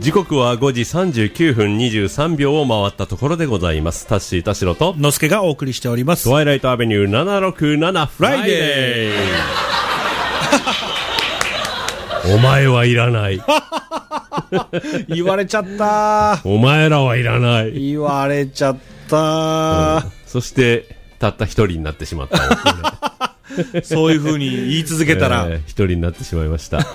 時刻は5時39分23秒を回ったところでございます。タッシー田代とのすけがお送りしております。 トワイライトアベニュー767フライデー。お前はいらない言われちゃったお前らはいらない言われちゃった、 そしてたった一人になってしまったそういう風に言い続けたら、 一人になってしまいました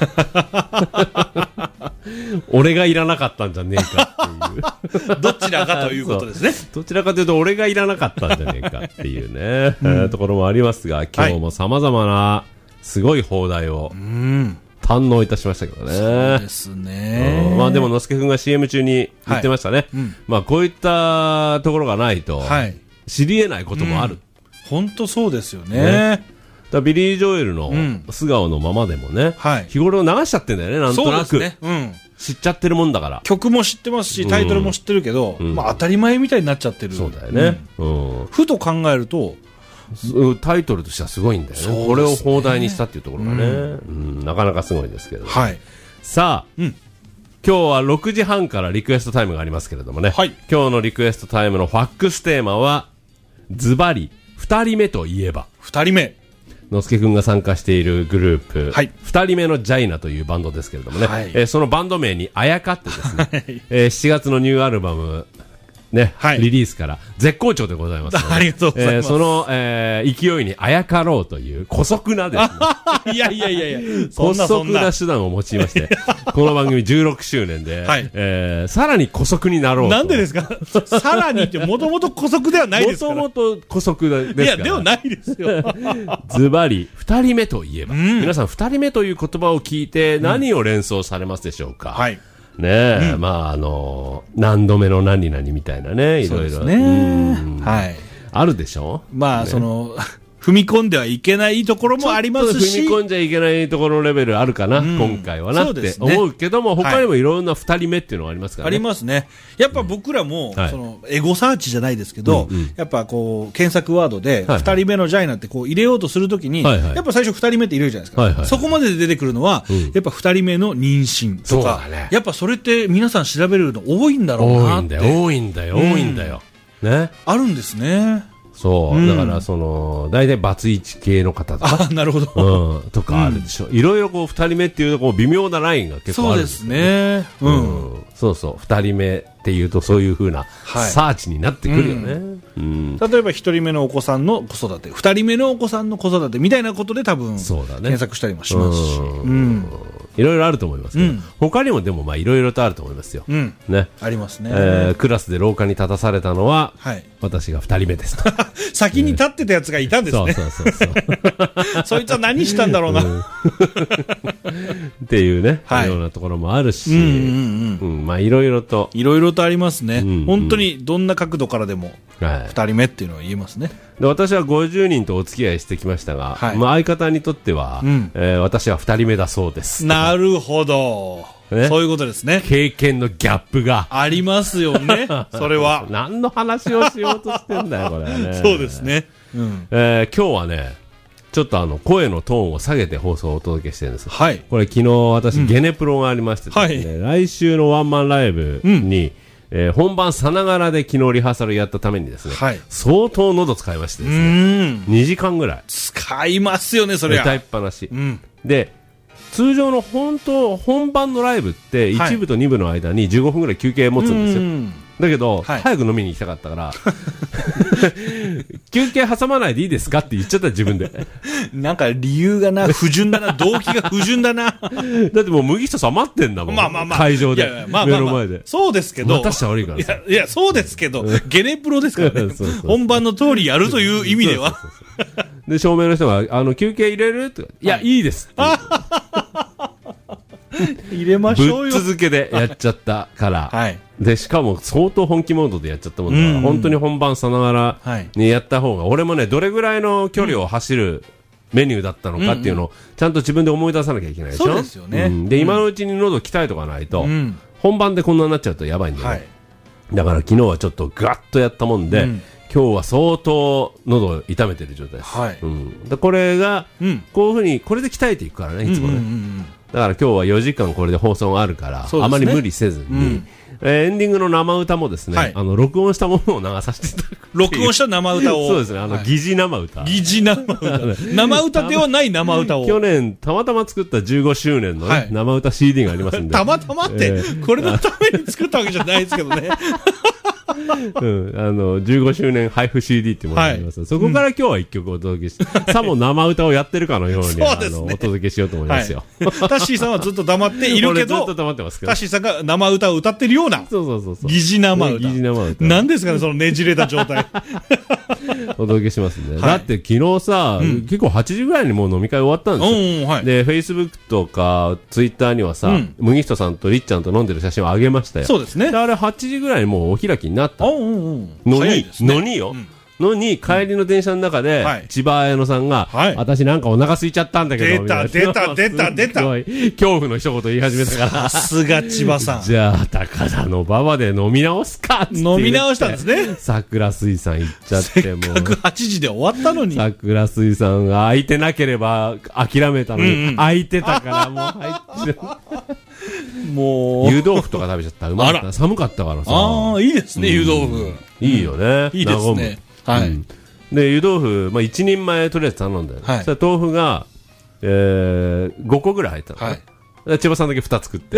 俺がいらなかったんじゃねえかっていうどちらかということですね。 どちらかというと俺がいらなかったんじゃねえかっていうね、ところもありますが、今日も様々なすごい放題を堪能いたしましたけどね。 そうですね。 まあでものすけくんが CM 中に言ってましたね、まあこういったところがないと知り得ないこともある。 本当そうですよね。 だビリー・ジョエルの素顔のままでもね、日頃流しちゃってんだよね、なんとなく。そうですね、知っちゃってるもんだから。 曲も知ってますし、タイトルも知ってるけど、まあ当たり前みたいになっちゃってる。 そうだよね。 ふと考えると、 タイトルとしてはすごいんだよね。これを放題にしたっていうところがね、なかなかすごいですけれども。さあ、今日は6時半からリクエストタイムがありますけれどもね、今日のリクエストタイムのファックステーマは、ズバリ、2人目といえば。 2人目。 のすけくんが参加しているグループ、2人目のジャイナというバンドですけれどもね、そのバンド名にあやかってですね、7月のニューアルバム、ね、リリースから絶好調でございますので、 ありがとうございます。 その、勢いにあやかろうという姑息なですね。 いやいやいやいや、 姑息な手段を用いまして、この番組16周年で、さらに姑息になろうと。 なんでですかさらにって、もともと姑息ではないですから。 もともと姑息ですから。 いや、ではないですよ。 ズバリ、二人目といえば。皆さん、二人目という言葉を聞いて何を連想されますでしょうか。ねえ、まあ何度目の何々みたいなね、いろいろ。あるでしょ。 まあ、踏み込んではいけないところもありますし、 踏み込んじゃいけないところのレベルあるかな、今回はなって思うけども、他にもいろんな二人目っていうのがありますからね。 ありますね。やっぱ僕らも、エゴサーチじゃないですけど、やっぱこう、検索ワードで、二人目のジャイナってこう入れようとするときに、やっぱ最初二人目って入れるじゃないですか。そこまでで出てくるのは、やっぱ二人目の妊娠とか、やっぱそれって皆さん調べるの多いんだろうなって。 多いんだよ。ね。 あるんですね。 そう。だから、大体バツイチ系の方とか。 なるほど。 とかあるでしょ。いろいろこう、二人目っていうと、こう、微妙なラインが結構あるんですね。そうそう。二人目っていうと、そういう風な、サーチになってくるよね。 例えば、一人目のお子さんの子育て、二人目のお子さんの子育てみたいなことで多分、検索したりもしますし。 いろいろあると思いますけど、他にもでもまあいろいろとあると思いますよ。ね。 ありますね。 クラスで廊下に立たされたのは、私が2人目ですと。 先に立ってたやつがいたんですね。そう。そいつは何したんだろうな。 っていうね、ようなところもあるし、まあいろいろと。 いろいろとありますね。本当にどんな角度からでも、2人目っていうのは言えますね。 で私は50人とお付き合いしてきましたが、まあ相方にとっては、私は2人目だそうです。 なるほど。そういうことですね。 経験のギャップが。 ありますよね。それは。 何の話をしようとしてんだよ、これはね。 そうですね。 今日はね、ちょっと声のトーンを下げて放送をお届けしてるんです。これ昨日私、ゲネプロがありましてですね、来週のワンマンライブに、本番さながらで昨日リハーサルやったためにですね、相当喉使いましてですね、2時間ぐらい。 使いますよね、それは。 歌いっぱなし。で、通常の本番のライブって1部と2部の間に15分ぐらい休憩持つんですよ。だけど、早く飲みに行きたかったから、休憩挟まないでいいですかって言っちゃった自分で。 なんか理由がな、不純だな、動機が不純だな。だってもう麦一つ余ってんだもん。会場で。目の前で。 そうですけど。 またしたら悪いからさ。 いや、そうですけど、ゲネプロですからね。本番の通りやるという意味では。 で、照明の人が、休憩入れるって。いや、いいです。 入れましょうよ。 ぶっ続けでやっちゃったから。で、しかも相当本気モードでやっちゃったもんだから、本当に本番さながらにやった方が、俺もね、どれぐらいの距離を走るメニューだったのかっていうのを、ちゃんと自分で思い出さなきゃいけないでしょ。 そうですよね。 で、今のうちに喉鍛えとかないと、本番でこんなになっちゃうとやばいんだよね。だから昨日はちょっとガッとやったもんで、今日は相当喉を痛めてる状態です。でこれが、こういうふうに、これで鍛えていくからね、いつもね。 だから今日は4時間これで放送があるから、あまり無理せずに、エンディングの生歌もですね、録音したものを流させていただく。 録音した生歌を。 そうですね、疑似生歌。 疑似生歌。生歌ではない生歌を。 去年、たまたま作った15周年の生歌 CD がありますんで。 たまたまって、これのために作ったわけじゃないですけどね。 15周年配布 CD っていうものがあります、そこから今日は一曲お届けして、さも生歌をやってるかのようにお届けしようと思いますよ。 タッシーさんはずっと黙っているけど、 ずっと黙ってますけど、 タッシーさんが生歌を歌ってるような、疑似生歌。何ですかね、そのねじれた状態。 お届けしますんで。だって昨日さ、結構8時ぐらいにもう飲み会終わったんですよ。で、Facebook とか Twitter にはさ、麦人さんとりっちゃんと飲んでる写真をあげましたよ。 そうですね。 あれ8時ぐらいにもうお開きになったのに帰りの電車の中で、千葉彩乃さんが、私なんかお腹空いちゃったんだけど、 出た恐怖の一言言い始めたから、 さすが千葉さん。 じゃあ高田の馬場で飲み直すかって飲み直したんですね。 桜水産行っちゃってもう、 せっかく8時で終わったのに、 桜水産が空いてなければ諦めたのに、空いてたからもう入ってもう湯豆腐とか食べちゃった。うまかった。寒かったからさ。 ああ、いいですね、湯豆腐。 いいよね。 いいですね。はい。 で、湯豆腐、1人前とりあえず頼んだよ。そしたら豆腐が、5個ぐらい入ったの。千葉さんだけ2つ作って。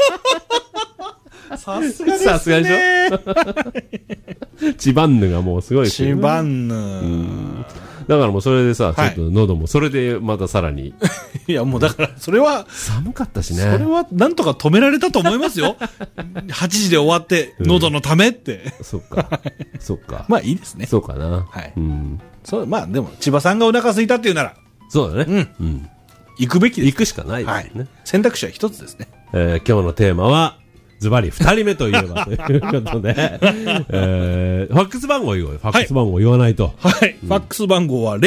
さすがですね。さすがでしょ。千葉んぬがもうすごい。 千葉んぬ。 だからもうそれでさ、ちょっと喉もそれでまたさらに。 いやもうだから、それは。 寒かったしね。 それはなんとか止められたと思いますよ。8時で終わって、喉のためって。 そっか。そっか。 まあいいですね。 そうかな。 はい。そう、まあでも、千葉さんがお腹空いたっていうなら。 そうだね。 行くべきです。 行くしかないですね。 選択肢は一つですね。 今日のテーマは、ズバリ2人目といえばということで、ファックス番号言おうよ。ファックス番号言わないと。 はい。ファックス番号は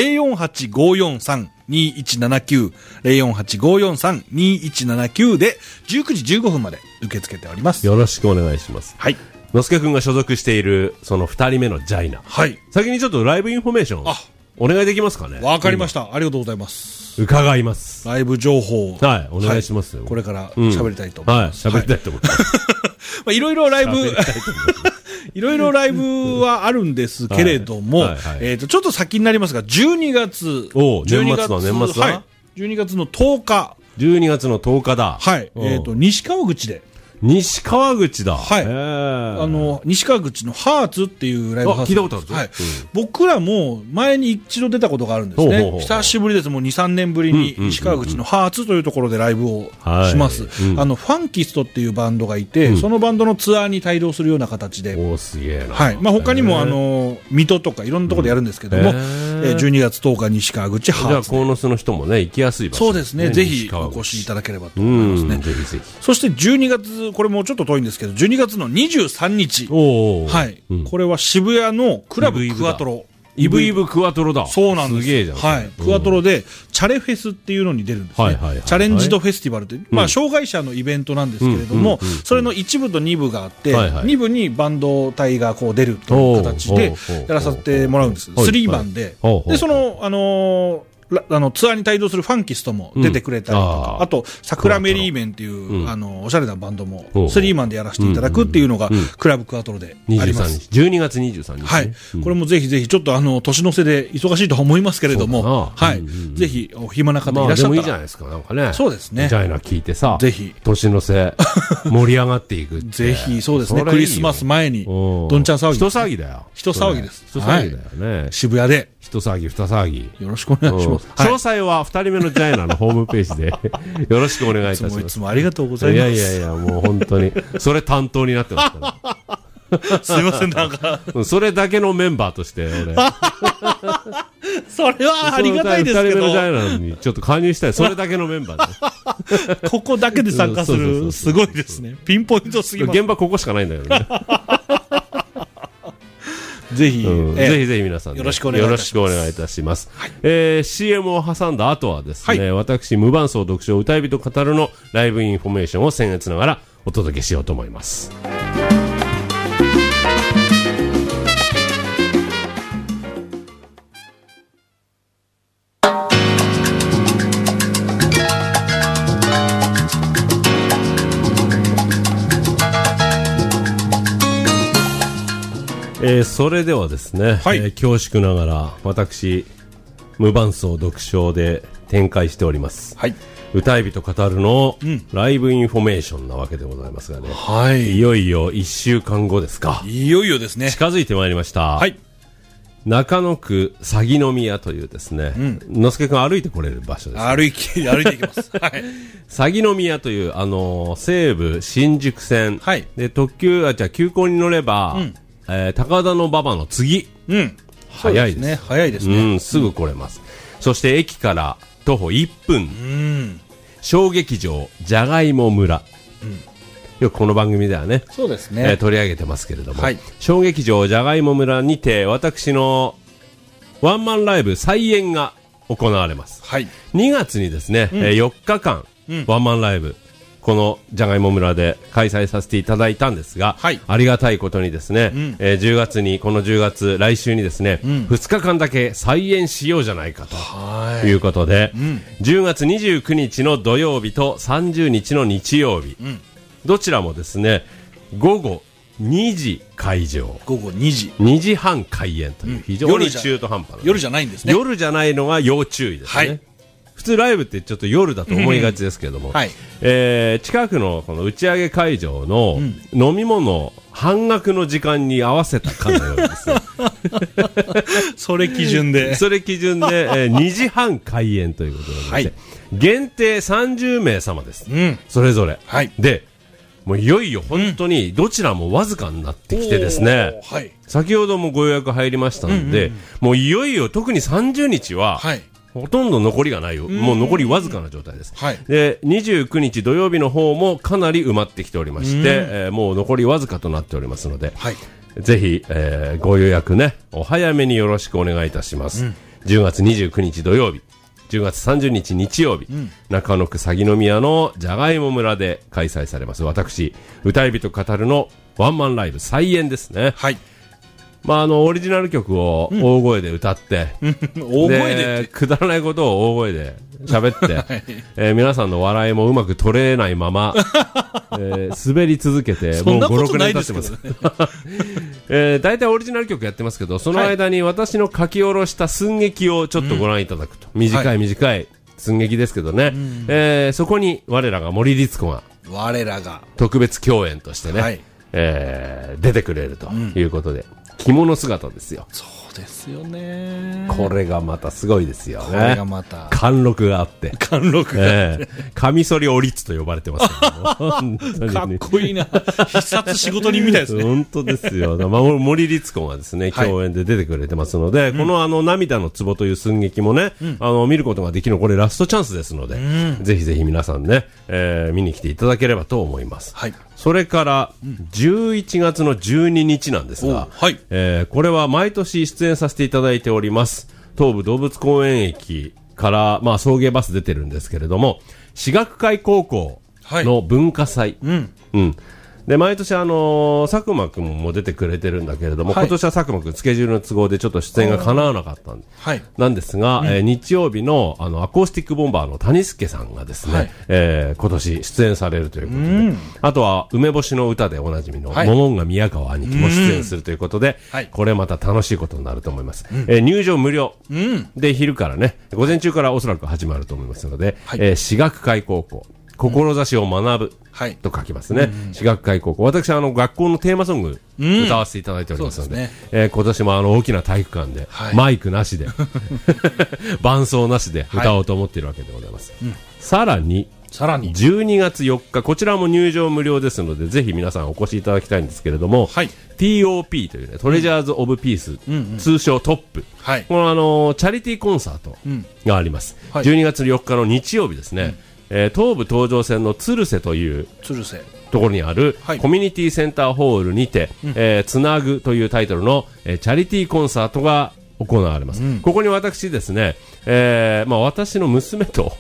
048-543-2179、048-543-2179 で19時15分まで受け付けております。 よろしくお願いします。 はい。 のすけくんが所属しているその2人目のジャイナ。 はい。 先にちょっとライブインフォメーションお願いできますかね。 わかりました。ありがとうございます。 伺います。 ライブ情報。 はい、お願いしますよ。 これから喋りたいと思います。 はい、喋りたいと思います。 いろいろライブ、いろいろライブはあるんですけれども、ちょっと先になりますが、12月。 年末ははい。 12月の10日。 12月の10日だ。 はい。西川口で。 西川口だ。 はい。西川口のハーツっていうライブハウス。 聞いたことある。 はい。僕らも前に一度出たことがあるんですね。久しぶりです。もう2、3年ぶりに西川口のハーツというところでライブをします。ファンキストっていうバンドがいて、そのバンドのツアーに帯同するような形で。 おー、すげえな。 はい。まあ他にも水戸とかいろんなところでやるんですけども、12月10日西川口ハーツ。 じゃあ、鴻巣の人もね、行きやすい場所。 そうですね。ぜひお越しいただければと思いますね。 ぜひぜひ。 そして12月、これもちょっと遠いんですけど、12月の23日。はい。これは渋谷のクラブクワトロ。 イブイブクワトロだ。 そうなんです。 すげえじゃん。 はい。クワトロで、チャレフェスっていうのに出るんですね。チャレンジドフェスティバルって、まあ、障害者のイベントなんですけれども、それの1部と2部があって、2部にバンド隊がこう出るという形でやらさせてもらうんです。3番で。で、その、ツアーに帯同するファンキストも出てくれたりとか、あと、桜メリーメンっていう、おしゃれなバンドも、スリーマンでやらせていただくっていうのが、クラブクワトロであります。 12月23日。 はい。これもぜひぜひ、ちょっと年の瀬で忙しいとは思いますけれども、はい。ぜひ、お暇な方いらっしゃったら。 でもいいじゃないですか、なんかね。 そうですね。 ジャイナ聞いてさ、 ぜひ、 年の瀬、盛り上がっていく。 ぜひ、そうですね。クリスマス前に、どんちゃん騒ぎ。 人騒ぎだよ。 人騒ぎです。 人騒ぎだよね。 渋谷で。 一騒ぎ二騒ぎ。 よろしくお願いします。 詳細は二人目のジャイナのホームページでよろしくお願いいたします。 いつもありがとうございます。 いや、もう本当に。それ担当になってますから。 すいません、なんか。 それだけのメンバーとして、俺。 それはありがたいですけど。 二人目のジャイナにちょっと加入したい。それだけのメンバーで。ここだけで参加する。すごいですね。ピンポイントすぎます。 現場ここしかないんだけどね。 ぜひ、 ぜひ皆さん、 よろしくお願いいたします。CM を挟んだ後はですね、私、無伴奏読書歌い人語るのライブインフォメーションを僭越ながらお届けしようと思います。 それではですね、恐縮ながら私無伴奏読書で展開しております、歌い人語るのライブインフォメーションなわけでございますがね、いよいよ1週間後ですか。 いよいよですね。 近づいてまいりました、中野区鷺宮というですね、のすけくん歩いてこれる場所です、ね、 歩いていきます、 鷺宮という西武新宿線、で特急急行に乗れば、高田馬場の次、早いですね。 早いですね、 すぐ来れます、そして駅から徒歩1分、小劇場じゃがいも村、よくこの番組ではね、 そうですね、 取り上げてますけれども、小劇場じゃがいも村にて私のワンマンライブ再演が行われます、2月にですね、4日間、ワンマンライブこのじゃがいも村で開催させていただいたんですが、ありがたいことにですね、10月にこの10月来週にですね、2日間だけ再演しようじゃないかということで、10月29日の土曜日と30日の日曜日、どちらもですね午後2時会場、 午後2時 2時半開演という非常に中途半端な、 夜じゃないんですね。 夜じゃないのが要注意ですね、普通ライブってちょっと夜だと思いがちですけども、近くのこの打ち上げ会場の飲み物半額の時間に合わせたかのようですねそれ基準で 2時半開演ということで、限定30名様です、それぞれ、でもういよいよ本当にどちらもわずかになってきてですね、先ほどもご予約入りましたので、もういよいよ特に30日は、ほとんど残りがないよ、もう残りわずかな状態です、で29日土曜日の方もかなり埋まってきておりまして、もう残りわずかとなっておりますので、ぜひ、ご予約ねお早めによろしくお願いいたします、10月29日土曜日、10月30日日曜日、中野区鷺宮のじゃがいも村で開催されます私歌い人語るのワンマンライブ再演ですね、オリジナル曲を大声で歌って、 大声でくだらないことを大声で喋って、皆さんの笑いもうまく取れないまま、滑り続けてもう5、6年経ってます大体オリジナル曲やってますけど、その間に私の書き下ろした寸劇をちょっとご覧いただくと、短い寸劇ですけどね、そこに我らが森律子が特別共演としてね、出てくれるということで、着物姿ですよ。 そうですよね。 これがまたすごいですよね。 これがまた貫禄があって、カミソリオリッツと呼ばれてますけどかっこいいな。必殺仕事人みたいですね。 本当ですよ。森律子がですね共演で出てくれてますので、この涙の壺という寸劇もね、見ることができるのこれラストチャンスですので、ぜひぜひ皆さんね、見に来ていただければと思います。それから11月の12日なんですが、これは毎年出演させていただいております東武動物公園駅から、送迎バス出てるんですけれども、私学会高校の文化祭、で毎年佐久間くんも出てくれてるんだけれども、今年は佐久間くんスケジュールの都合でちょっと出演が叶わなかったなんですが、日曜日のアコースティックボンバーの谷助さんがですね、今年出演されるということで、あとは梅干しの歌でおなじみのモモンガ宮川兄貴も出演するということで、これまた楽しいことになると思います、入場無料、で昼からね午前中からおそらく始まると思いますので、私学会高校志を学ぶと書きますね、私学会高校、私は学校のテーマソング歌わせていただいておりますので、今年も大きな体育館で、マイクなしで伴奏なしで歌おうと思っているわけでございます、さらに12月4日、こちらも入場無料ですのでぜひ皆さんお越しいただきたいんですけれども、TOP という、トレジャーズ・オブ・ピース、通称トップ、このチャリティーコンサートがあります、12月4日の日曜日ですね、東武東上線の鶴瀬というところにあるコミュニティセンターホールにて、つなぐというタイトルの、チャリティーコンサートが行われます、ここに私ですね、私の娘と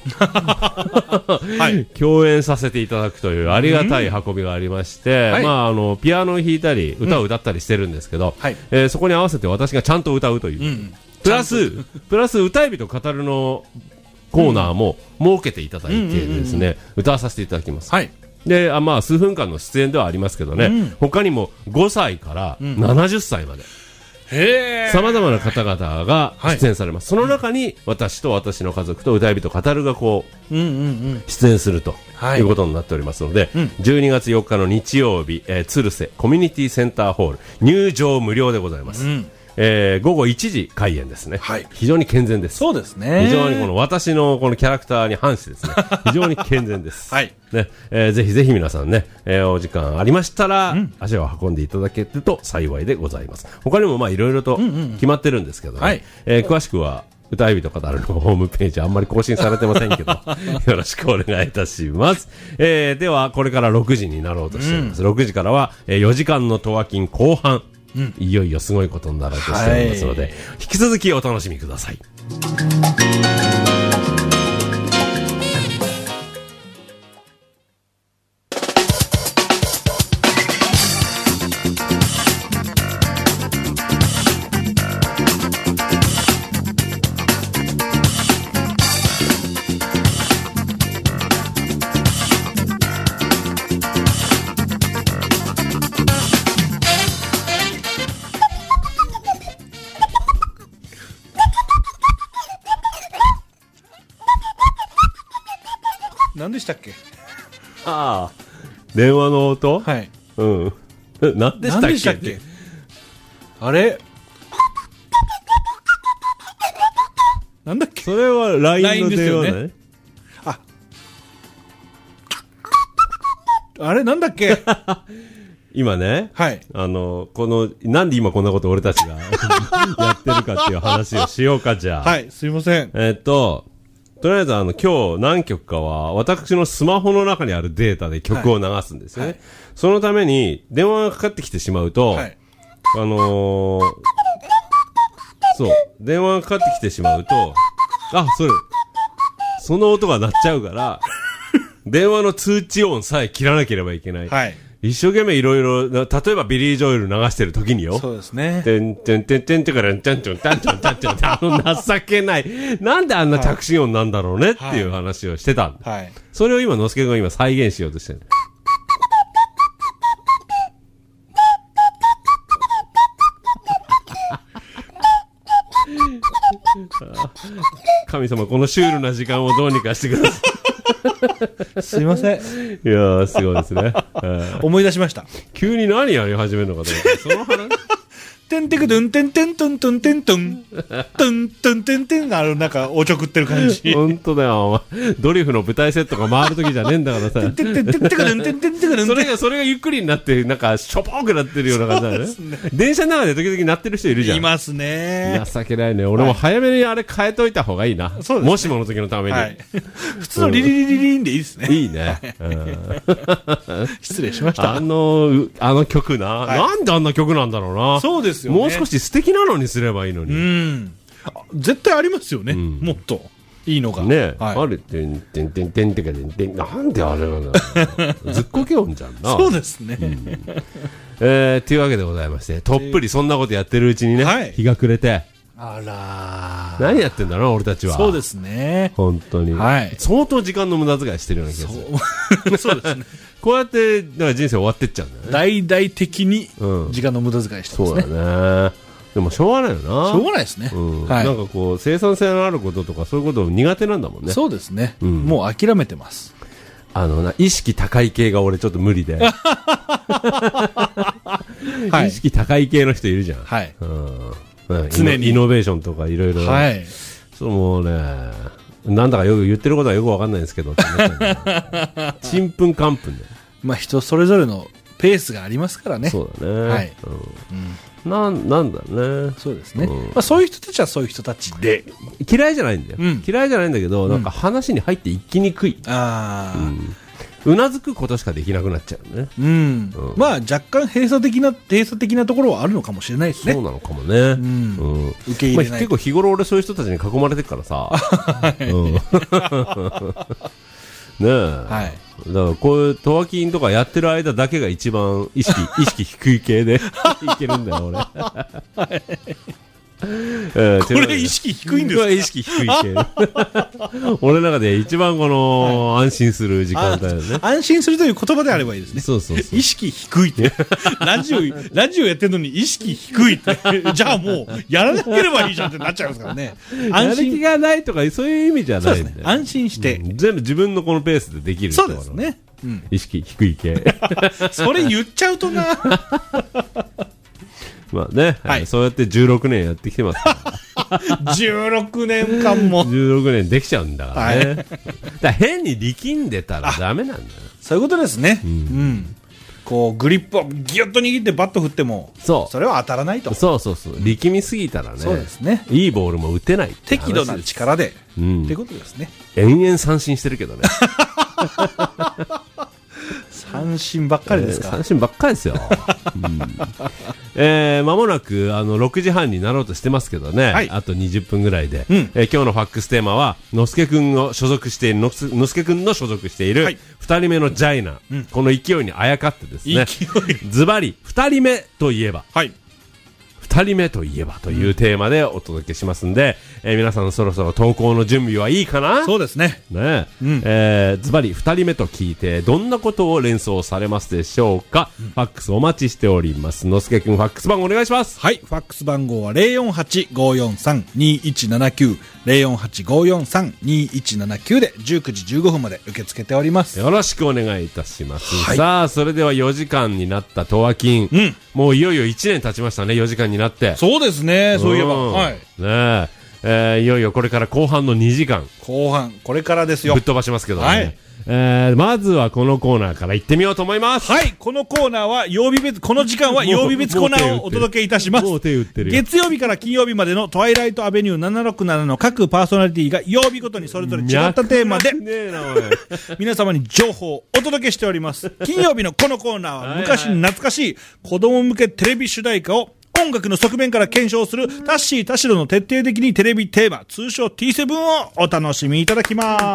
共演させていただくというありがたい運びがありまして、ピアノを弾いたり歌を歌ったりしてるんですけど、そこに合わせて私がちゃんと歌うという、プラス歌い人語るのコーナーも設けていただいてですね、歌わさせていただきます、 で、まあ、数分間の出演ではありますけどね、他にも5歳から70歳まで、さまざまな方々が出演されます。その中に、私と私の家族と歌い人語るがこう、出演するということになっておりますので、12月4日の日曜日、鶴瀬コミュニティセンターホール、入場無料でございます。午後1時開演ですね、非常に健全です。 そうですね。 非常にこの私のこのキャラクターに反してですね、非常に健全です。ね、ぜひぜひ皆さんね、お時間ありましたら、足を運んでいただけると幸いでございます。他にもまあいろいろと決まってるんですけどね、詳しくは歌い人語るのホームページあんまり更新されてませんけどよろしくお願いいたします。ではこれから6時になろうとしています。6時からは、4時間のトワキン後半、いよいよすごいことになろうとしておりますので、引き続きお楽しみください。 何でしたっけ？ ああ、電話の音？ はい。 うん。何でしたっけ？ あれ？なんだっけ？ それは LINE の電話だね。 あれなんだっけ？ 今ね、 はい。 なんで今こんなこと俺たちがやってるかっていう話をしようか、じゃあ。 はい、すいません。 とりあえず今日何曲かは私のスマホの中にあるデータで曲を流すんですよね。はい、そのために電話がかかってきてしまうと、はい、そう、電話がかかってきてしまうと、その音が鳴っちゃうから、電話の通知音さえ切らなければいけない。はい。一生懸命いろいろ、例えばビリー・ジョエル流してる時によ。 そうですね。 てんてんてんてんてからんちゃんちょん、たんちょん、たんちょんって情けない。なんであんな着信音なんだろうねっていう話をしてたんだ。はい。それを今、のすけくんが今再現しようとしてる。神様、このシュールな時間をどうにかしてください。 すいません。いやー、すごいですね。 思い出しました。 急に何やり始めるのかと思って。その話てんてくどんてんてんとんとんてんとん。とんとんてんてんがなんかおちょくってる感じ。 ほんとだよ、お前。ドリフの舞台セットが回るときじゃねえんだからさ。てんてんてんてんてんてんてんてんてん。それがゆっくりになって、なんか、しょぼーくなってるような感じだよね。電車の中で時々鳴ってる人いるじゃん。 いますね。 情けないね。俺も早めにあれ変えといた方がいいな。そうですね。もしもの時のために。 普通のリリリリリンでいいですね。 いいね。 失礼しました。 あの曲な。なんであんな曲なんだろうな。 そうですよね。 もう少し素敵なのにすればいいのに。 絶対ありますよね。もっといいのが。 ね、あるてんてんてんてんてんてん、なんであれなんだろう。ずっこけ音じゃんな。 そうですね。 というわけでございまして、とっぷりそんなことやってるうちにね、日が暮れて。 あらー。何やってんだろう、俺たちは。 そうですね。 本当に。はい。相当時間の無駄遣いしてるような気がする。そうですね。こうやって、人生終わってっちゃうんだよね。 大々的に時間の無駄遣いしてますね。 そうだね。でもしょうがないよな。しょうがないですね。 なんかこう、生産性のあることとかそういうこと苦手なんだもんね。 そうですね。もう諦めてます。 意識高い系が俺ちょっと無理で。意識高い系の人いるじゃん。はい。常にイノベーションとかいろいろ。はい。そうもうね、なんだかよく言ってることはよくわかんないんですけど。ちんぷんかんぷんで。 まあ人それぞれのペースがありますからね。 そうだね。はい。なんだね。 そうですね。まあそういう人たちはそういう人たちで。 嫌いじゃないんだよ。嫌いじゃないんだけど、なんか話に入っていきにくい。ああ。うなずくことしかできなくなっちゃうね。 まあ若干閉鎖的なところはあるのかもしれないですね。 そうなのかもね。受け入れない。結構日頃俺そういう人たちに囲まれてるからさ。ねえ。はい。だからこういうトワキンとかやってる間だけが一番意識低い系でいけるんだよ俺。 これ意識低いんですか？ これ意識低い系。俺の中で一番この、安心する時間帯だね。 安心するという言葉であればいいですね。 そうそうそう。 意識低いって。ラジオやってるのに意識低いって。じゃあもう、やらなければいいじゃんってなっちゃいますからね。 やる気がないとか、そういう意味じゃないんだよ。 安心して、 全部自分のこのペースでできる。 そうですね。 意識低い系。 それ言っちゃうとな。 まあね、そうやって16年やってきてますから。 16年間も。 16年できちゃうんだからね。だから変に力んでたらダメなんだよ。 そういうことですね。こう、グリップをギュッと握ってバット振っても、それは当たらないと。 そうそうそう。力みすぎたらね。 そうですね。 いいボールも打てない。 適度な力で。ってことですね。 延々三振してるけどね。 三振ばっかりですか？ 三振ばっかりですよ。間もなく6時半になろうとしてますけどね、あと20分ぐらいで、今日のファックステーマはのすけくんの所属している2人目のジャイナ、この勢いにあやかってですね、ズバリ2人目といえば、2人目といえばというテーマでお届けしますんで、皆さんそろそろ投稿の準備はいいかな？ そうですね。 ね、ズバリ2人目と聞いてどんなことを連想されますでしょうか？ファックスお待ちしております。のすけくん、ファックス番号お願いします。 はい、ファックス番号は 048-543-2179 048-543-2179 で19時15分まで受け付けております。 よろしくお願いいたします。さあ、それでは4時間になったトワキン、もういよいよ1年経ちましたね。4時間になって。 そうですね、そういえば。はい。 ねいよいよこれから後半の2時間。 後半、これからですよ。 ぶっ飛ばしますけどね。まずはこのコーナーから行ってみようと思います。 はい、このコーナーは曜日別、この時間は曜日別コーナーをお届けいたします。月曜日から金曜日までのトワイライトアベニュー767の各パーソナリティが曜日ごとにそれぞれ違ったテーマで皆様に情報をお届けしております。金曜日のこのコーナーは昔に懐かしい子供向けテレビ主題歌を音楽の側面から検証するタッシー田代の徹底的にテレビテーマ、通称 T7 をお楽しみいただきます。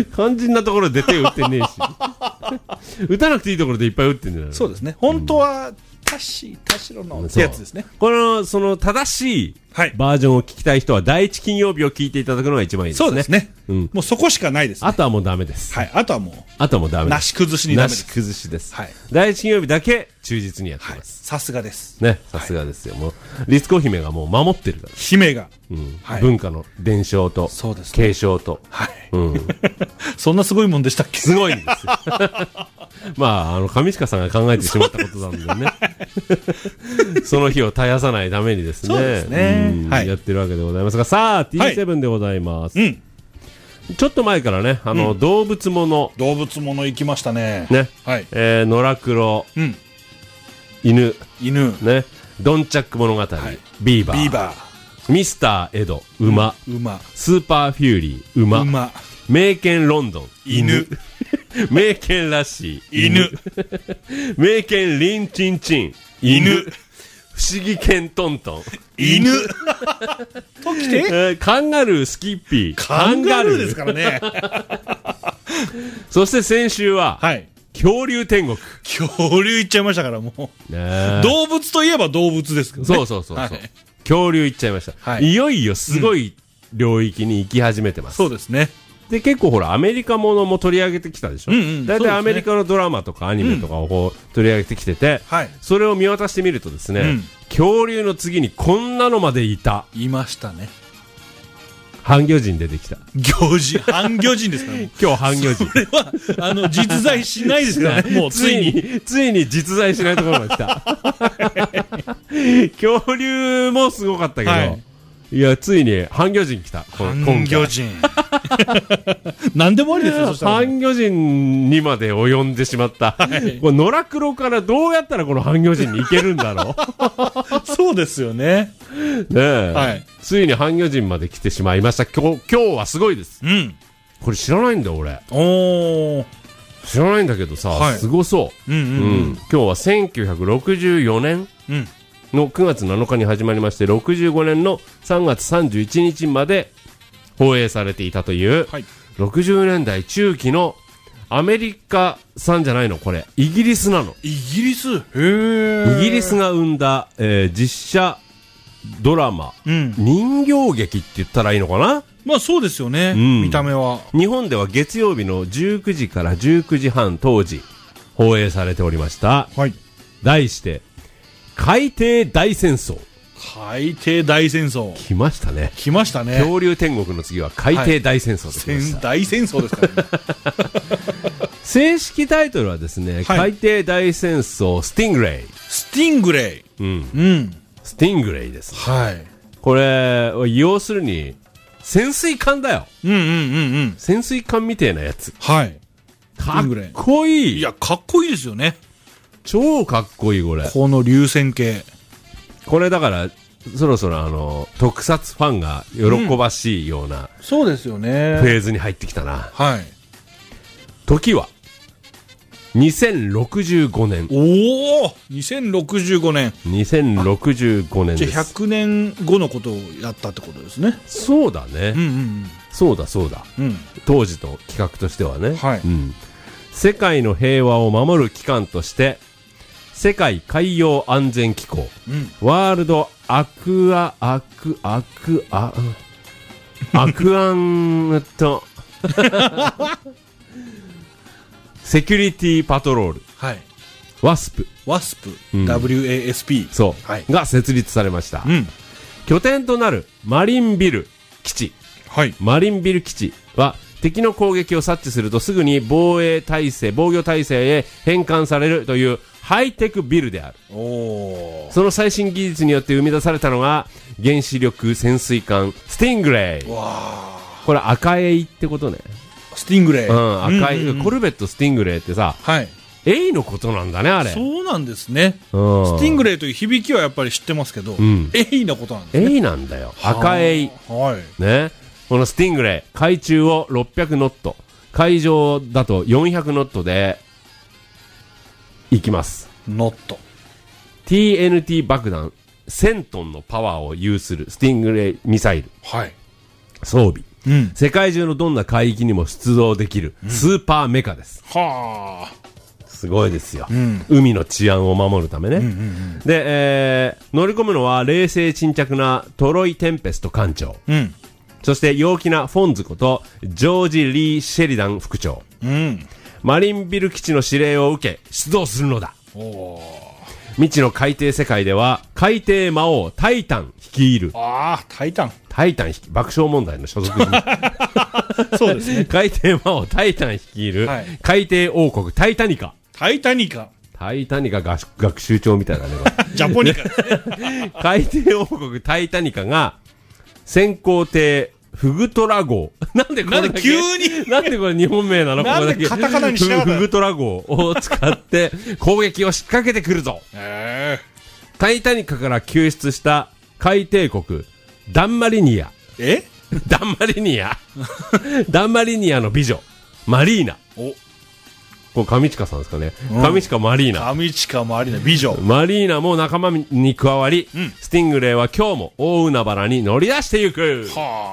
肝心なところで手打ってねえし打たなくていいところでいっぱい打ってんじゃない？ そうですね。本当はタッシー田代のってやつですね。 このその正しいバージョンを聞きたい人は第一金曜日を聞いていただくのが一番いいですね。 そうですね。もうそこしかないです、ね。 あとはもうダメです。 はい。あとはもうダメです。なし崩しにダメです。 なし崩しです。はい。第一金曜日だけ忠実にやってます。 さすがです。 ね、さすがですよ。もう律子姫がもう守ってるから。 姫が。 文化の伝承と継承と。はい。 そんなすごいもんでしたっけ？ すごいんですよ。まあ上鹿さんが考えてしまったことなんでね。その日を絶やさないためにですね。そうですね。やってるわけでございますが、さあ T7 でございます。ちょっと前からね、動物もの行きましたね。 ね。はい。野良黒、犬、ね。ドンチャック物語、ビーバー、ミスターエド、馬、スーパーフューリー、馬、名犬ロンドン、犬、名犬ラッシー、犬、名犬リンチンチン、犬、不思議犬トントン、 犬ときて、 カンガルースキッピー、 カンガルーですからね。 そして先週は、恐竜天国。 恐竜行っちゃいましたから、もう。動物といえば動物ですけどね。 そう。恐竜行っちゃいました。いよいよすごい領域に行き始めてます。 そうですね。 で、結構ほら、アメリカものも取り上げてきたでしょ。だいたいアメリカのドラマとかアニメとかをこう取り上げてきてて、それを見渡してみるとですね、恐竜の次にこんなのまでいた。 いましたね。 半魚人出てきた。 半魚人ですからね。 今日半魚人。 それは、実在しないですからね。もうついに実在しないところまで来た。恐竜もすごかったけど、いや、ついに半魚人来た。 半魚人。何でもありですよ、そしたら。 半魚人にまで及んでしまった。これ野良黒からどうやったらこの半魚人に行けるんだろう。 そうですよね。 ねえ。ついに半魚人まで来てしまいました。今日はすごいです。これ知らないんだよ、俺。知らないんだけどさ、すごそう。今日は1964年。の9月7日に始まりまして65年の3月31日まで放映されていたという、60年代中期のアメリカ産じゃないのこれイギリスなの。 イギリスが生んだ、実写ドラマ、人形劇って言ったらいいのかな。 まあそうですよね、見た目は。 日本では月曜日の19時から19時半当時放映されておりました。 はい。 題して海底大戦争。 海底大戦争。 来ましたね。 来ましたね。 恐竜天国の次は海底大戦争と来ました。 大戦争ですからね。 正式タイトルはですね、海底大戦争スティングレイ。 スティングレイ。 スティングレイです、ね。 はい。 これ、要するに、潜水艦だよ。潜水艦みたいなやつ。 はい。 かっこいい。 いや、かっこいいですよね。 超かっこいい、これ。 この流線形。 これだから、そろそろ特撮ファンが喜ばしいような、 そうですよね。 フェーズに入ってきたな。 はい。 時は、2065年。 おお !2065 年。 2065年です。 じゃあ100年後のことをやったってことですね。 そうだね。そうだ。当時と企画としてはね。 はい。 世界の平和を守る機関として、世界海洋安全機構、ワールドアクアンと、セキュリティパトロール、 はい、 WASP、 WASP、 そう、はい、が設立されました。拠点となるマリンビル基地、 はい、 マリンビル基地は敵の攻撃を察知するとすぐに防御体制へ変換されるというハイテクビルである。その最新技術によって生み出されたのが原子力潜水艦スティングレイ。これ赤エイってことね。 スティングレイ。 赤い、コルベットスティングレイってさ、 はい、 エイのことなんだね、あれ。 そうなんですね。スティングレイという響きはやっぱり知ってますけど、エイのことなんですね。 エイなんだよ。赤エイ。 はい。 ね。このスティングレイ、海中を600ノット、海上だと400ノットで行きます。 ノット。 TNT 爆弾1000トンのパワーを有するスティングレイミサイル。 はい。 装備。世界中のどんな海域にも出動できるスーパーメカです。 はあ。 すごいですよ。海の治安を守るためね。で、乗り込むのは冷静沈着なトロイ・テンペスト艦長。そして陽気なフォンズことジョージ・リー・シェリダン副長。マリンビル基地の指令を受け出動するのだ。未知の海底世界では海底魔王タイタン率いる。 タイタン爆笑問題の所属そうですね。 海底魔王タイタン率いる、海底王国タイタニカ学習帳みたいだね。 ジャポニカですね。 海底王国タイタニカが先行艇フグトラ号。なんでこれだけ急になんでこれ日本名なの？ なんでカタカナにしなかったフグトラ号を使って攻撃を仕掛けてくるぞ。タイタニカから救出した海底国ダンマリニアの美女マリーナ。これ上近さんですかね。上近マリーナ美女マリーナも仲間に加わり、スティングレイは今日も大海原に乗り出していく。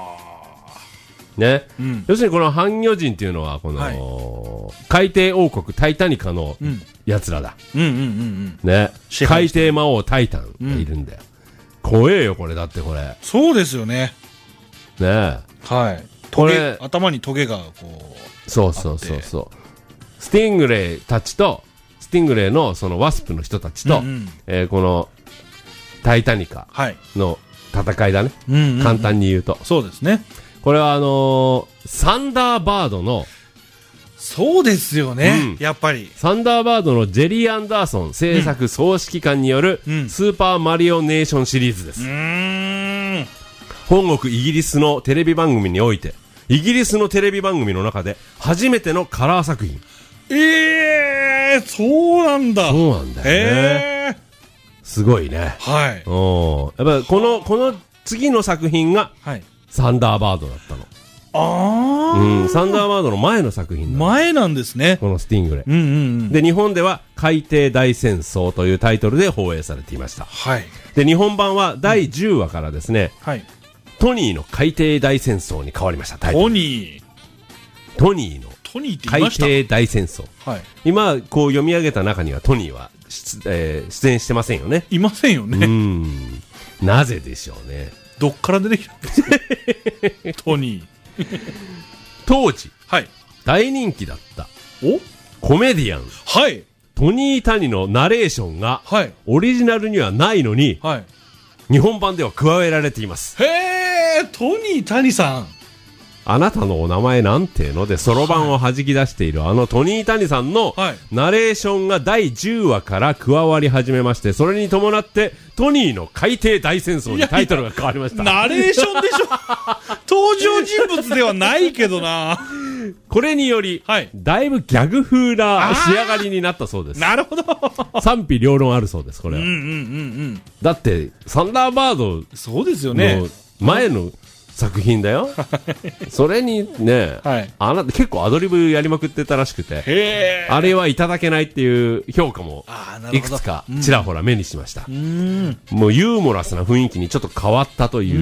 ね、要するにこの半魚人っていうのはこの、海底王国タイタニカのやつらだ。ね、海底魔王タイタンがいるんだよ。怖えよこれ。だってこれそうですよね。 ね、 はい。これ頭にトゲがこう。 そうスティングレイたちとスティングレイのそのワスプの人たちと、このタイタニカの戦いだね。簡単に言うと。 そうですね。 これはサンダーバードの、 そうですよね、やっぱりサンダーバードのジェリー・アンダーソン制作総指揮官によるスーパーマリオネーションシリーズです。本国イギリスのテレビ番組において、イギリスのテレビ番組の中で初めてのカラー作品。 そうなんだ。 そうなんだよね。すごいね。 はい。 やっぱりこの次の作品がサンダーバードだったの。サンダーバードの前の作品なんですね。 このスティングレイ。で、日本では海底大戦争というタイトルで放映されていました。 はい。 で、日本版は第10話からですね、トニーの海底大戦争に変わりました。タイトル。トニーの海底大戦争。今こう読み上げた中にはトニーは出演してませんよね。 いませんよね。 なぜでしょうね。 どっから出てきたんですかトニー。 当時、 はい、 大人気だったコメディアン、 はい、 トニー・タニのナレーションが、 はい、 オリジナルにはないのに、 はい、 日本版では加えられています。 へえ、トニー・タニさん。 あなたのお名前なんていうので、そろばんを弾き出しているあのトニー・タニさんのナレーションが第10話から加わり始めまして、それに伴ってトニーの海底大戦争にタイトルが変わりました。 ナレーションでしょ登場人物ではないけどな。 これにより、はい、だいぶギャグ風な仕上がりになったそうです。 なるほど。 賛否両論あるそうです、これは。だって、サンダーバード、 そうですよね。 前の作品だよ。それにね、はい、あなた結構アドリブやりまくってたらしくて、あれはいただけないっていう評価もいくつかちらほら目にしました。もうユーモラスな雰囲気にちょっと変わったという。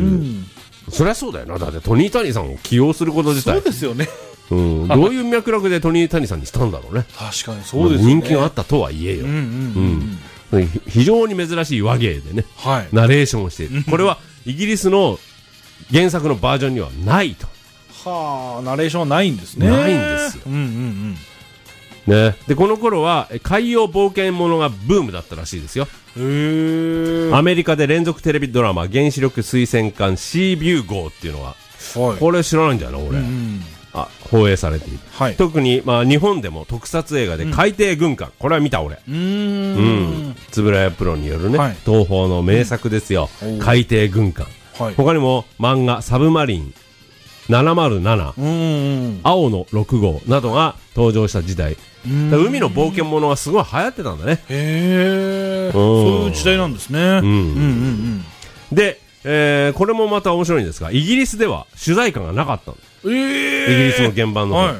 そりゃそうだよな。だってトニー・タニさんを起用すること自体。 そうですよね。 どういう脈絡でトニー・タニさんにしたんだろうね。 確かにそうですね。 人気があったとはいえよ。非常に珍しい話芸でね、はい、ナレーションをしている。これはイギリスの原作のバージョンにはないと。 はあ、ナレーションはないんですね。 ないんですよ。ね、でこの頃は海洋冒険ものがブームだったらしいですよ。アメリカで連続テレビドラマ原子力推薦艦シービュー号っていうのが、はい、これ知らないんじゃない俺、放映されている、はい、特に、日本でも特撮映画で海底軍艦、これは見た俺。円谷プロによるね、はい、東宝の名作ですよ、海底軍艦。はい、他にも漫画サブマリン707、青の6号などが登場した時代。海の冒険ものがすごい流行ってたんだね。 へえ、そういう時代なんですね。 で、これもまた面白いんですが、イギリスでは主題歌がなかったの。イギリスの原版の方、はい、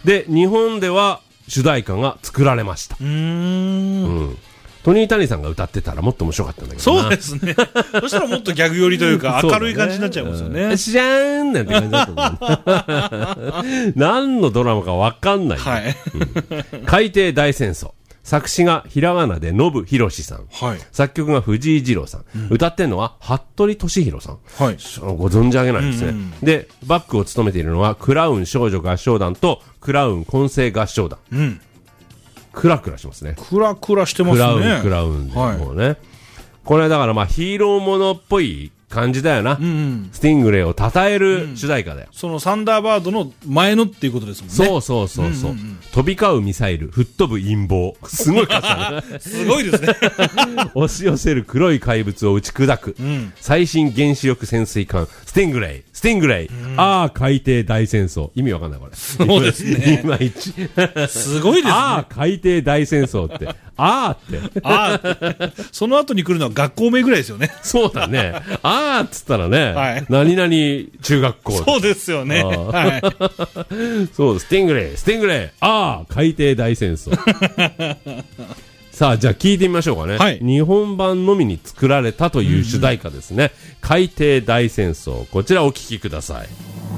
で日本では主題歌が作られました。トニー・タニさんが歌ってたらもっと面白かったんだけどな。 そうですね。そしたらもっとギャグ寄りというか明るい感じになっちゃいますよね。 シャーンなんて感じだったね。何のドラマか分かんない、はい、海底大戦争。作詞がひらがなでノブヒロシさん、はい、作曲が藤井二郎さん、歌ってんのは服部俊弘さん、はい、ご存じ上げないですね。でバックを務めているのはクラウン少女合唱団とクラウン混声合唱団。クラクラしますね。 クラクラしてますね。 クラウンで、もうね。これだからヒーローものっぽい感じだよな。スティングレイを称える主題歌だよ。 そのサンダーバードの前のっていうことですもんね。 そう。飛び交うミサイル、吹っ飛ぶ陰謀。すごい歌詞だね。 すごいですね。 押し寄せる黒い怪物を打ち砕く。最新原子力潜水艦、スティングレイ。海底大戦争。意味わかんないこれ。 そうですね。 いまいち。 すごいですね。 海底大戦争って。って。 その後に来るのは学校名ぐらいですよね。 そうだね。っつったらね、はい、何々中学校。 そうですよね。はい、 そう、スティングレイ。海底大戦争。さあ、じゃあ聞いてみましょうかね。はい、日本版のみに作られたという主題歌ですね。海底大戦争。こちらお聴きください。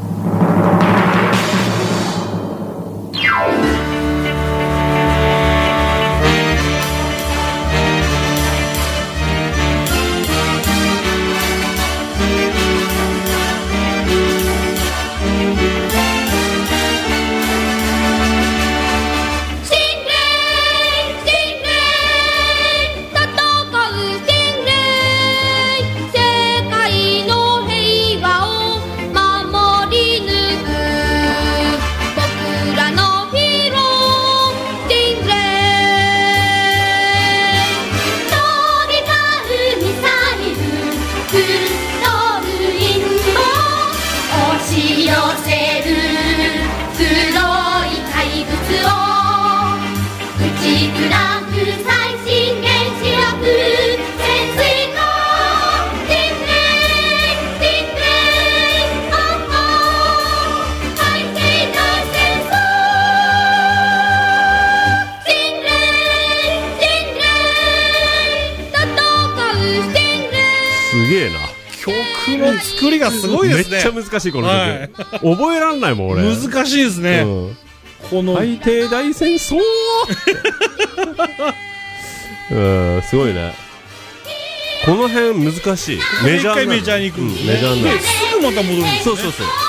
作りがすごいですね。 めっちゃ難しいこの曲、はい、覚えらんないもん俺。 難しいですね、 この海底大戦争すごいね。 この辺難しい。メジャーメジャーに行くんですね。メジャーになる。 すぐまた戻るんですね。 そう。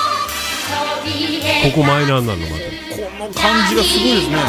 ここマイナーになるのまた。 この感じがすごいですね。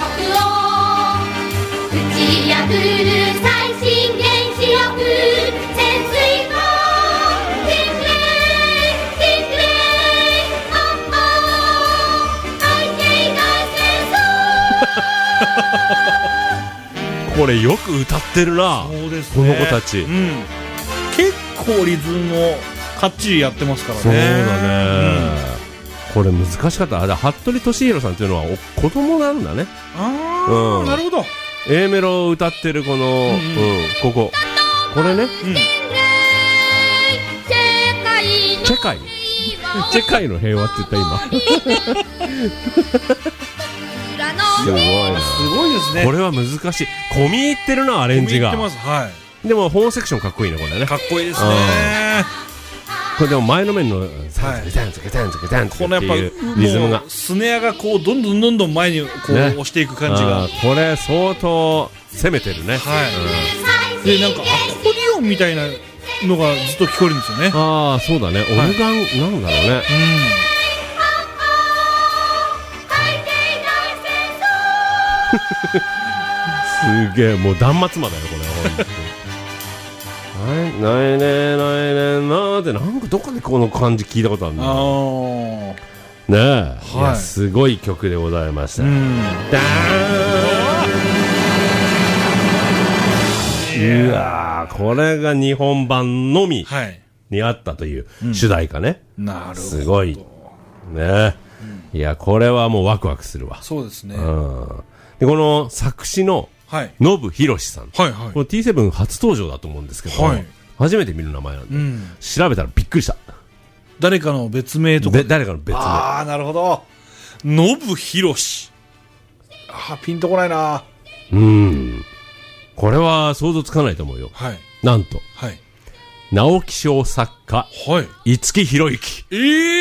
これよく歌ってるな。 そうですね、この子たち、 結構リズムもかっちりやってますからね。 そうだね、これ難しかった。服部俊弘さんっていうのは子供なんだね。 なるほど。 A メロを歌ってるこの、これね、チェカイの平和って言った今すごいな。 すごいですね。 これは難しい。込み入ってるな、アレンジが。 込み入ってます。はい。 でもホーンセクションかっこいいね、これね。 かっこいいですね。 これでも前の面のザンズケザンズケザンズケザンズケっていうリズムが、 スネアがこうどんどん前にこう押していく感じが、 これ相当攻めてるね。 はい。でなんかアコーディオンみたいなのがずっと聞こえるんですよね。 ああ、そうだね。オルガン、なんだろうね。すげえ、もう断末魔だよこれ。はい、ないねないねなーってなんかどこでこの感じ聞いたことあるんだねえ、いやすごい曲でございました。ダーン、うわー、これが日本版のみにあったという主題歌ね。 なるほど。 すごいね。いやこれはもうワクワクするわ。 そうですね。 でこの作詞のノブヒロシさん、この T7 初登場だと思うんですけど、初めて見る名前なんで、調べたらびっくりした。 誰かの別名とか。 誰かの別名。 ああ、なるほど。ノブヒロシ。ピンとこないな。 これは想像つかないと思うよ。なんと、直木賞作家、五木ひろゆき。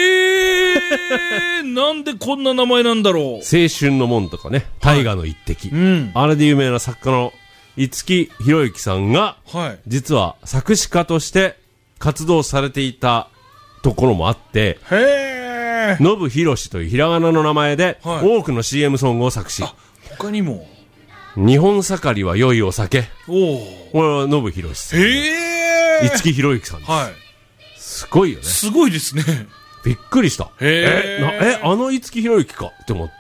なんでこんな名前なんだろう。 青春の門とかね、大河の一滴、あれで有名な作家の五木ひろゆきさんが、実は作詞家として活動されていたところもあって、ノブヒロシというひらがなの名前で、多くの CM ソングを作詞。 他にも日本盛りは良いお酒。これはノブヒロシさん。五木ひろゆきさんです。すごいよね。 すごいですね。 びっくりした。あの五木ひろゆきかって思って。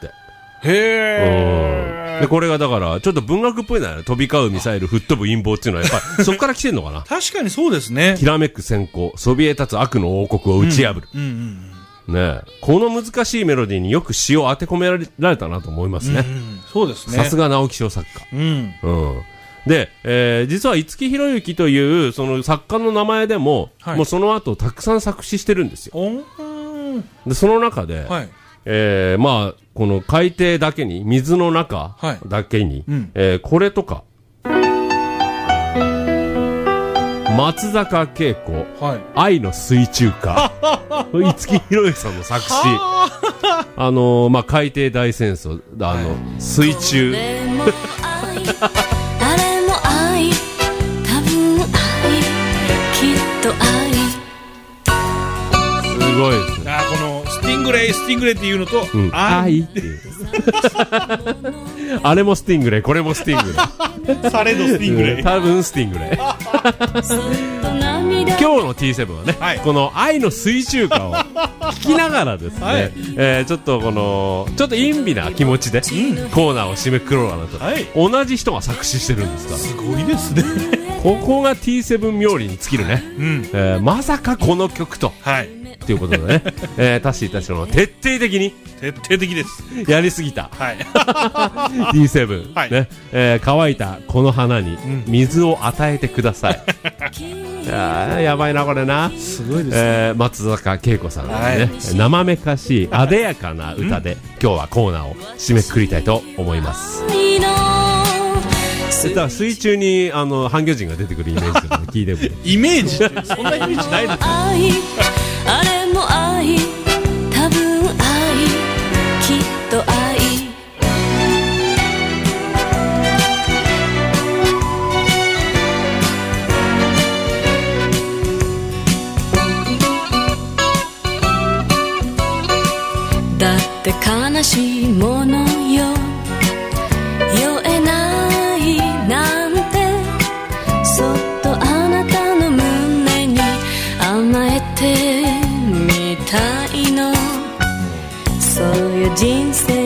でこれがだからちょっと文学っぽいな。飛び交うミサイル、吹っ飛ぶ陰謀っていうのはやっぱりそこから来てんのかな。 確かにそうですね。 きらめく閃光、そびえ立つ悪の王国を打ち破る。ね、この難しいメロディーによく詩を当て込められたなと思いますね。 そうですね。 さすが直木賞作家。で、実は五木ひろゆきというその作家の名前でも、もうその後たくさん作詞してるんですよ。でその中で、まあこの海底だけに、水の中だけに、これとか松坂慶子、愛の水中歌五木ひろゆきさんの作詞まあ海底大戦争、水中誰も愛、多分愛、きっと愛。 すごいですね。 このスティングレイっていうのと、 愛っていうあれもスティングレイ、これもスティングレイされどスティングレイ、 多分スティングレイ今日の T7 はね、この愛の水中歌を聞きながらですね、ちょっとこのちょっと陰微な気持ちでコーナーを締めくくろうかなと、同じ人が作詞してるんですから。 すごいですね。 ここが T7 冥利に尽きるね。まさかこの曲と、ということでね、タッシーたちの徹底的ですやりすぎた、T7、ね、乾いたこの花に水を与えてください。やばいなこれな。 すごいですね。 松坂慶子さんのね、生めかしいあでやかな歌で、今日はコーナーを締めくくりたいと思います。だから水中に半魚人が出てくるイメージとか聞いてもイメージってそんなイメージないですよ。 あれも愛、多分愛、きっと愛。 って悲しいものよ、酔えないなんてそっとあなたの胸に甘えてみたいの、そういう人生